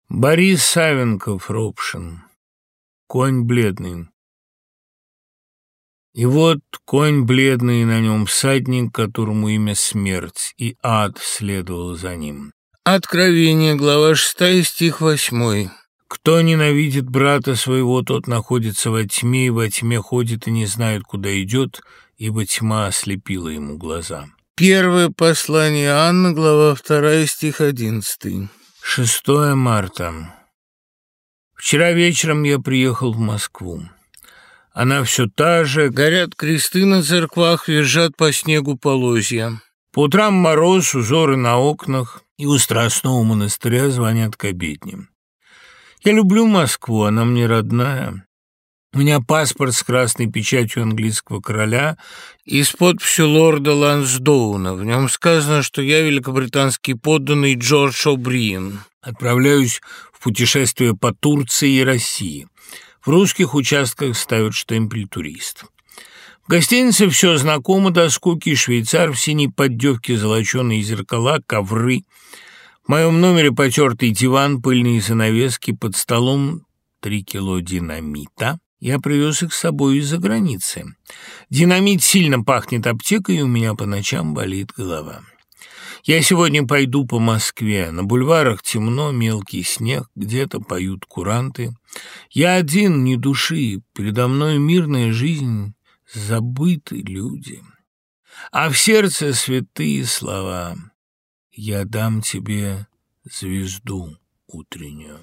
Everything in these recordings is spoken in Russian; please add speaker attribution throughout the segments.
Speaker 1: Борис Савенков, Ропшин. Конь бледный. И вот конь бледный, на нем всадник, которому имя смерть, и ад следовал за ним. Откровение, глава 6, стих 8. Кто ненавидит брата своего, тот находится во тьме, и во тьме ходит и не знает, куда идет, ибо тьма ослепила ему глаза. Первое послание Анны, глава 2, стих 11. 6 марта. Вчера вечером я приехал в Москву. Она все та же, горят кресты на церквах, визжат по снегу полозья. По утрам мороз, узоры на окнах, и у Страстного монастыря звонят к обедне. Я люблю Москву, она мне родная. У меня паспорт с красной печатью английского короля и с подписью лорда Лансдоуна. В нем сказано, что я великобританский подданный Джордж О'Бриен. Отправляюсь в путешествие по Турции и России. В русских участках ставят штемпель «Турист». В гостинице все знакомо до скуки: швейцар в синей поддевке, золоченые зеркала, ковры. В моем номере потертый диван, пыльные занавески, под столом 3 кило динамита. Я привез их с собой из-за границы. Динамит сильно пахнет аптекой, и у меня по ночам болит голова. Я сегодня пойду по Москве. На бульварах темно, мелкий снег, где-то поют куранты. Я один, ни души, передо мной мирная жизнь, забыты люди. А в сердце святые слова: я дам тебе звезду утреннюю.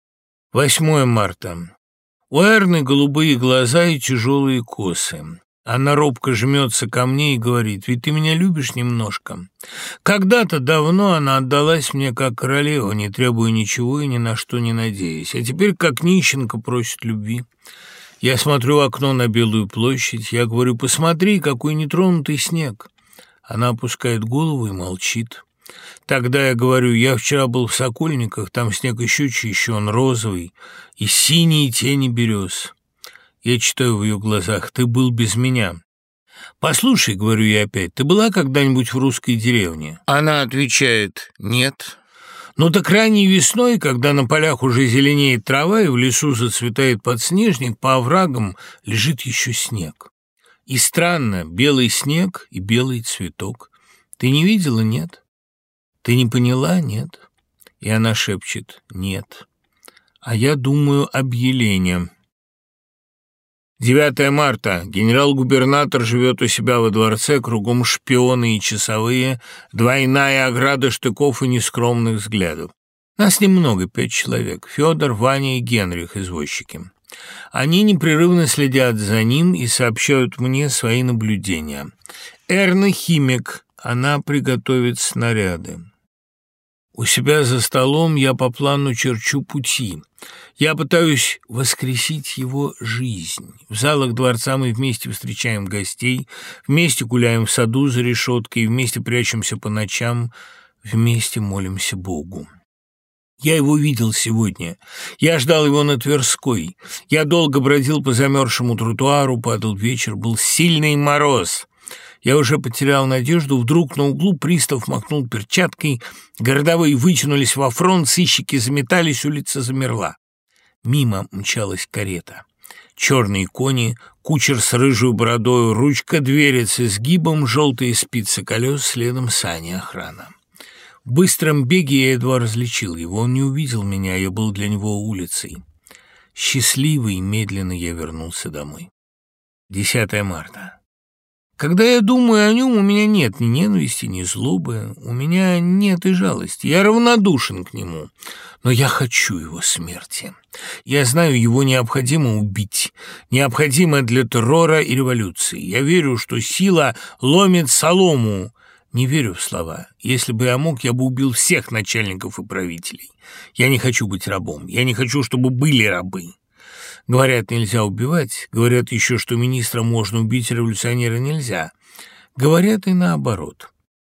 Speaker 1: 8 марта. У Эрны голубые глаза и тяжелые косы. Она робко жмется ко мне и говорит: «Ведь ты меня любишь немножко». Когда-то давно она отдалась мне как королева, не требуя ничего и ни на что не надеясь. А теперь, как нищенка, просит любви. Я смотрю в окно на Белую площадь. Я говорю: «Посмотри, какой нетронутый снег». Она опускает голову и молчит. Тогда я говорю: «Я вчера был в Сокольниках, там снег еще чище, он розовый, и синие тени берез». Я читаю в ее глазах: «Ты был без меня». «Послушай, — говорю я опять, — ты была когда-нибудь в русской деревне?» Она отвечает: «Нет». «Ну так ранней весной, когда на полях уже зеленеет трава и в лесу зацветает подснежник, по оврагам лежит еще снег. И странно, белый снег и белый цветок. Ты не видела? Нет. Ты не поняла? Нет». И она шепчет: «Нет». А я думаю об Елене. 9 марта. Генерал-губернатор живет у себя во дворце, кругом шпионы и часовые, двойная ограда штыков и нескромных взглядов. Нас немного, 5 человек: Федор, Ваня и Генрих, извозчики. Они непрерывно следят за ним и сообщают мне свои наблюдения. Эрна химик, она приготовит снаряды. У себя за столом я по плану черчу пути. Я пытаюсь воскресить его жизнь. В залах дворца мы вместе встречаем гостей, вместе гуляем в саду за решеткой, вместе прячемся по ночам, вместе молимся Богу. Я его видел сегодня. Я ждал его на Тверской. Я долго бродил по замерзшему тротуару, падал вечер, был сильный мороз. Я уже потерял надежду, вдруг на углу пристав махнул перчаткой, городовые вытянулись во фронт, сыщики заметались, улица замерла. Мимо мчалась карета. Черные кони, кучер с рыжей бородою, ручка двери с изгибом, желтые спицы колес, следом сани, охрана. В быстром беге я едва различил его, он не увидел меня, я был для него улицей. Счастливый, медленно я вернулся домой. 10 марта. Когда я думаю о нем, у меня нет ни ненависти, ни злобы, у меня нет и жалости. Я равнодушен к нему, но я хочу его смерти. Я знаю, его необходимо убить, необходимо для террора и революции. Я верю, что сила ломит солому. Не верю в слова. Если бы я мог, я бы убил всех начальников и правителей. Я не хочу быть рабом, я не хочу, чтобы были рабы. Говорят, нельзя убивать. Говорят еще, что министра можно убить, революционера нельзя. Говорят и наоборот.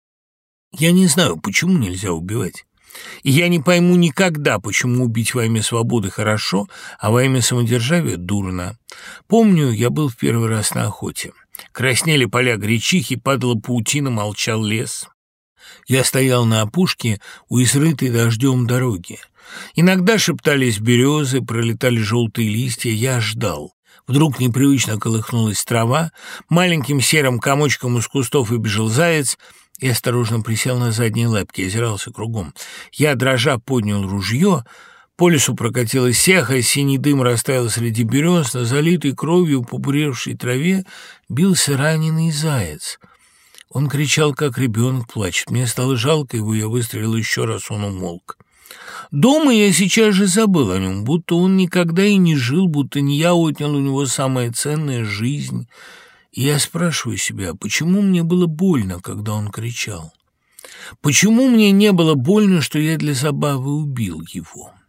Speaker 1: Я не знаю, почему нельзя убивать. И я не пойму никогда, почему убить во имя свободы хорошо, а во имя самодержавия дурно. Помню, я был в первый раз на охоте. Краснели поля гречихи, падала паутина, молчал лес. Я стоял на опушке у изрытой дождем дороги. Иногда шептались березы, пролетали желтые листья, я ждал. Вдруг непривычно колыхнулась трава, маленьким серым комочком из кустов выбежал заяц и осторожно присел на задние лапки, озирался кругом. Я, дрожа, поднял ружье. По лесу прокатилась сеха, синий дым растаял среди берез, на залитой кровью побуревшей траве бился раненый заяц. Он кричал, как ребенок плачет. Мне стало жалко его, я выстрелил еще раз, он умолк. Дома я сейчас же забыл о нем, будто он никогда и не жил, будто не я отнял у него самое ценное — жизнь. И я спрашиваю себя, почему мне было больно, когда он кричал? Почему мне не было больно, что я для забавы убил его?